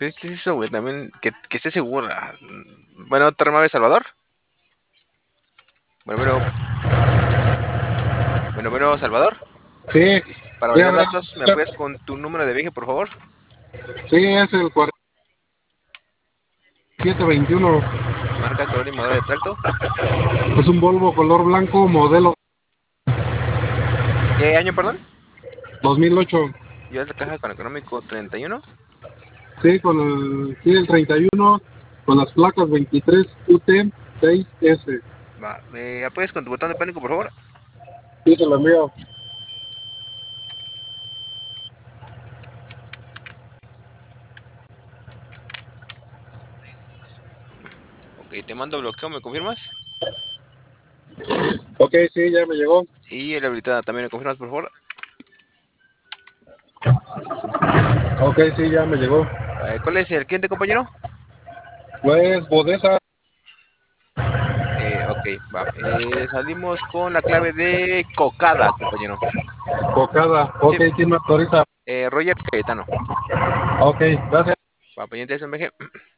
¿Qué es eso, güey? También, que esté segura. Bueno, otra nave Salvador. Bueno, Salvador. Sí, Para validar dígame. datos, ¿me apoyas con tu número de viaje, por favor? Sí, es el 4721. Marca, color y modelo de tracto. Es un Volvo color blanco, modelo ¿Qué año, perdón? 2008. Yo es la caja con económico 31. Sí, sí, el 31, con las placas 23 UT6S. Va, ¿me apoyas con tu botón de pánico, por favor? Sí, se lo envío. Ok, te mando bloqueo, ¿me confirmas? Ok, sí, ya me llegó. Y la habilitada también, ¿me confirmas, por favor? Ok, sí, ya me llegó. ¿Cuál es el cliente, compañero? Pues, Bodesa, Ok, va. Salimos con la clave de cocada, compañero. Cocada. Ok, Sí, ¿quién me autoriza? Roger Cayetano. Ok, gracias. Va, pendiente de eso, MG.